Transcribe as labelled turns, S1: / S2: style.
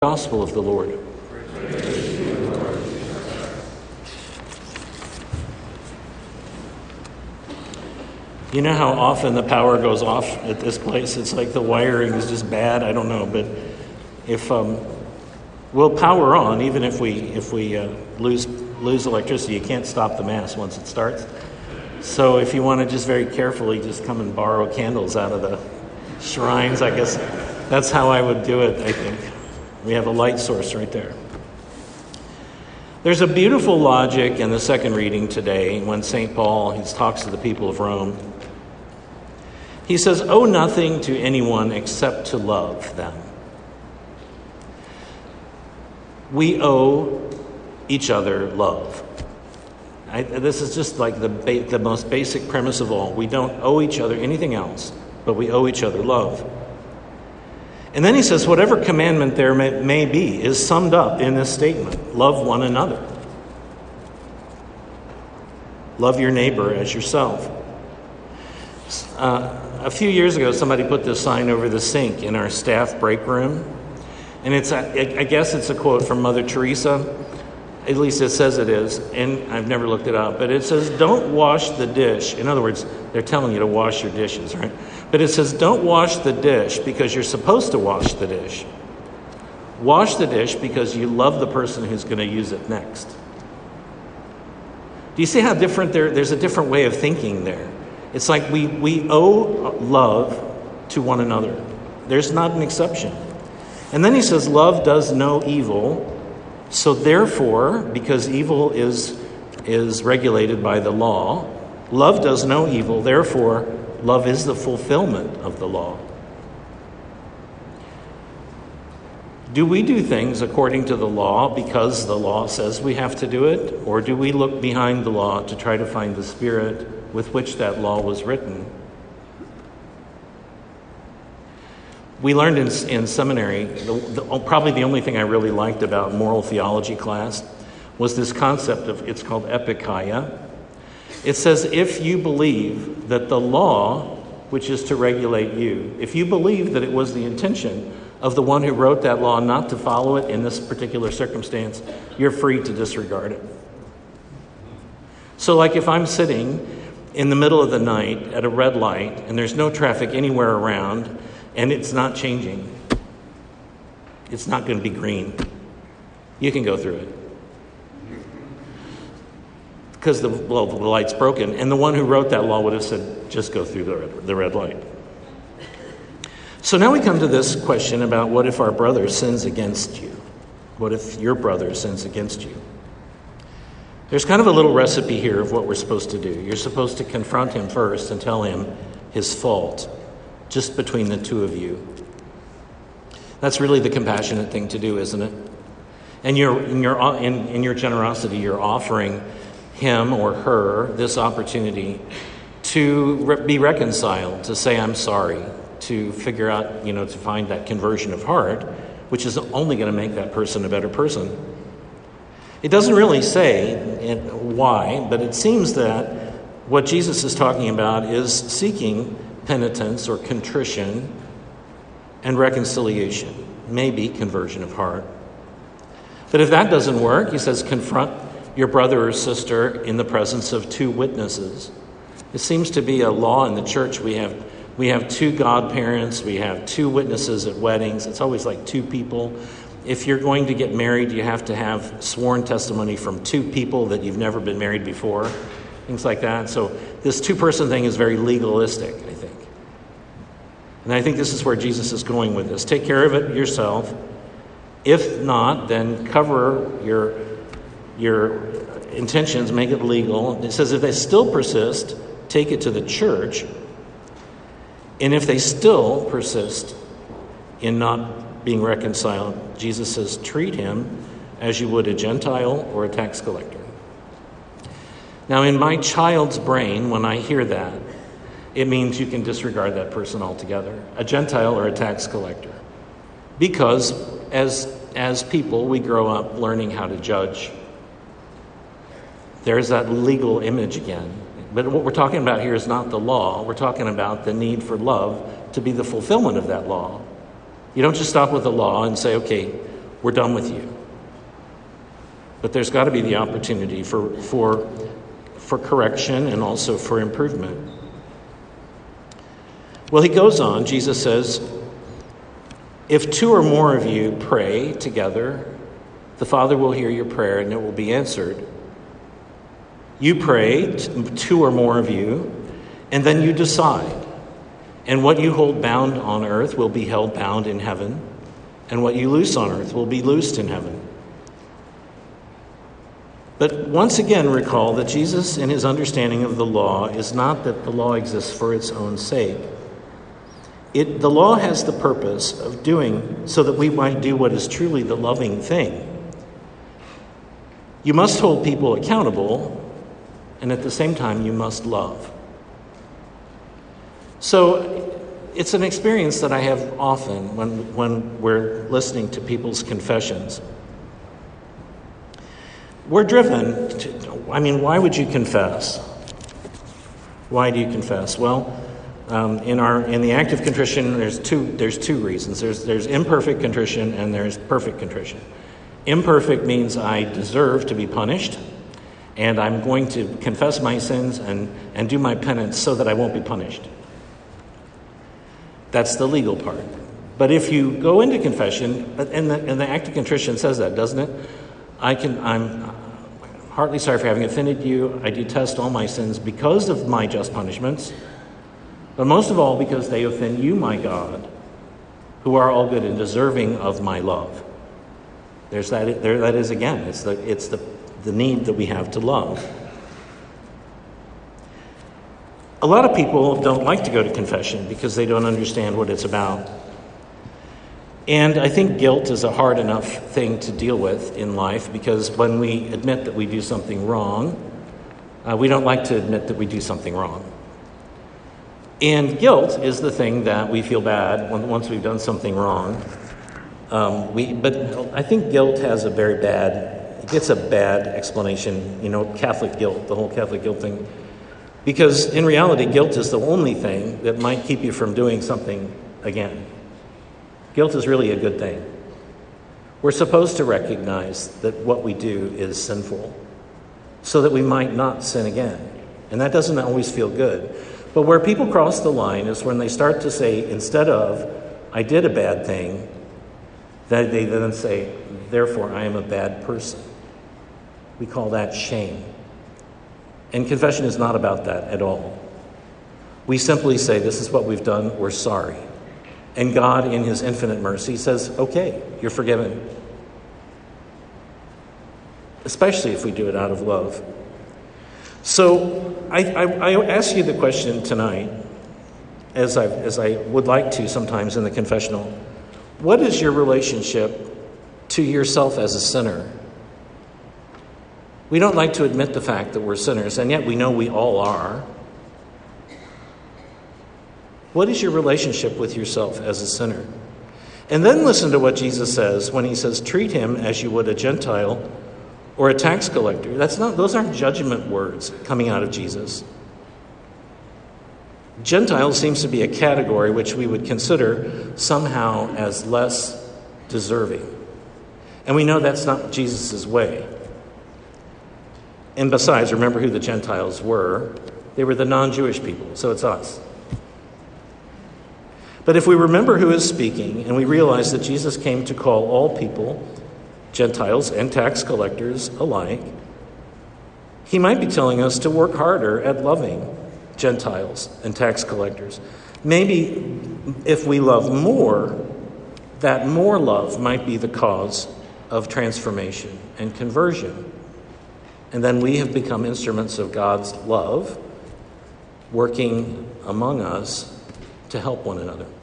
S1: Gospel of the Lord. You know how often the power goes off at this place? It's like the wiring is just bad. I don't know, but if we'll power on, even if we lose electricity, you can't stop the mass once it starts. So if you want to just very carefully just come and borrow candles out of the shrines, I guess that's how I would do it, I think. We have a light source right there. There's a beautiful logic in the second reading today when St. Paul talks to the people of Rome. He says, "Owe nothing to anyone except to love them." We owe each other love. This is just like the most basic premise of all. We don't owe each other anything else, but we owe each other love. And then he says, whatever commandment there may be is summed up in this statement: love one another. Love your neighbor as yourself. A few years ago, somebody put this sign over the sink in our staff break room. And I guess it's a quote from Mother Teresa. At least it says it is. And I've never looked it up. But it says, don't wash the dish. In other words, they're telling you to wash your dishes, right? But it says, don't wash the dish because you're supposed to wash the dish. Wash the dish because you love the person who's going to use it next. Do you see how different there's a different way of thinking there? It's like we owe love to one another. There's not an exception. And then he says, love does no evil. So therefore, because evil is regulated by the law, love does no evil. Therefore, love is the fulfillment of the law. Do we do things according to the law because the law says we have to do it? Or do we look behind the law to try to find the spirit with which that law was written? We learned in seminary, probably the only thing I really liked about moral theology class was this concept it's called epikeia. It says if you believe that the law, which is to regulate you, if you believe that it was the intention of the one who wrote that law not to follow it in this particular circumstance, you're free to disregard it. So like if I'm sitting in the middle of the night at a red light and there's no traffic anywhere around, and it's not changing, it's not going to be green, you can go through it. Because the light's broken. And the one who wrote that law would have said, just go through the red light. So now we come to this question about what if our brother sins against you? What if your brother sins against you? There's kind of a little recipe here of what we're supposed to do. You're supposed to confront him first and tell him his fault, just between the two of you. That's really the compassionate thing to do, isn't it? And in your generosity, you're offering him or her this opportunity to be reconciled, to say, I'm sorry, to figure out, to find that conversion of heart, which is only going to make that person a better person. It doesn't really say why, but it seems that what Jesus is talking about is seeking penitence or contrition and reconciliation, maybe conversion of heart. But if that doesn't work, he says, confront your brother or sister in the presence of two witnesses. It seems to be a law in the church. We have two godparents, we have two witnesses at weddings. It's always like two people. If you're going to get married, you have to have sworn testimony from two people that you've never been married before, things like that. So this two-person thing is very legalistic, I think. And I think this is where Jesus is going with this. Take care of it yourself. If not, then cover your intentions, make it legal. It says if they still persist, take it to the church. And if they still persist in not being reconciled, Jesus says, treat him as you would a Gentile or a tax collector. Now, in my child's brain, when I hear that, it means you can disregard that person altogether, a Gentile or a tax collector. Because as people, we grow up learning how to judge. There's that legal image again. But what we're talking about here is not the law. We're talking about the need for love to be the fulfillment of that law. You don't just stop with the law and say, okay, we're done with you. But there's got to be the opportunity for correction and also for improvement. Well, he goes on, Jesus says, if 2 or more of you pray together, the Father will hear your prayer and it will be answered. You pray, 2 or more of you, and then you decide. And what you hold bound on earth will be held bound in heaven, and what you loose on earth will be loosed in heaven. But once again, recall that Jesus, in his understanding of the law, is not that the law exists for its own sake. The law has the purpose of doing so that we might do what is truly the loving thing. You must hold people accountable, and at the same time, you must love. So it's an experience that I have often when we're listening to people's confessions. We're driven to, why would you confess? Why do you confess? Well, in the act of contrition, there's two reasons. There's imperfect contrition and there's perfect contrition. Imperfect means I deserve to be punished, and I'm going to confess my sins and do my penance so that I won't be punished. That's the legal part. But if you go into confession, and the act of contrition says that, doesn't it? I'm heartily sorry for having offended you. I detest all my sins because of my just punishments, but most of all because they offend you, my God, who are all good and deserving of my love. There that is again. It's the need that we have to love. A lot of people don't like to go to confession because they don't understand what it's about. And I think guilt is a hard enough thing to deal with in life, because when we admit that we do something wrong, we don't like to admit that we do something wrong. And guilt is the thing that we feel bad once we've done something wrong. But I think guilt has it gets a bad explanation, Catholic guilt, the whole Catholic guilt thing. Because in reality, guilt is the only thing that might keep you from doing something again. Guilt is really a good thing. We're supposed to recognize that what we do is sinful so that we might not sin again. And that doesn't always feel good. But where people cross the line is when they start to say, instead of, I did a bad thing, that they then say, therefore I am a bad person. We call that shame. And confession is not about that at all. We simply say, this is what we've done, we're sorry. And God, in his infinite mercy, says, okay, you're forgiven. Especially if we do it out of love. So I ask you the question tonight, as I would like to sometimes in the confessional. What is your relationship to yourself as a sinner? We don't like to admit the fact that we're sinners, and yet we know we all are. What is your relationship with yourself as a sinner? And then listen to what Jesus says when he says, treat him as you would a Gentile or a tax collector. Those aren't judgment words coming out of Jesus. Gentile seems to be a category which we would consider somehow as less deserving. And we know that's not Jesus' way. And besides, remember who the Gentiles were. They were the non-Jewish people, so it's us. But if we remember who is speaking, and we realize that Jesus came to call all people, Gentiles and tax collectors alike, he might be telling us to work harder at loving Gentiles and tax collectors. Maybe if we love more, that more love might be the cause of transformation and conversion. And then we have become instruments of God's love, working among us to help one another.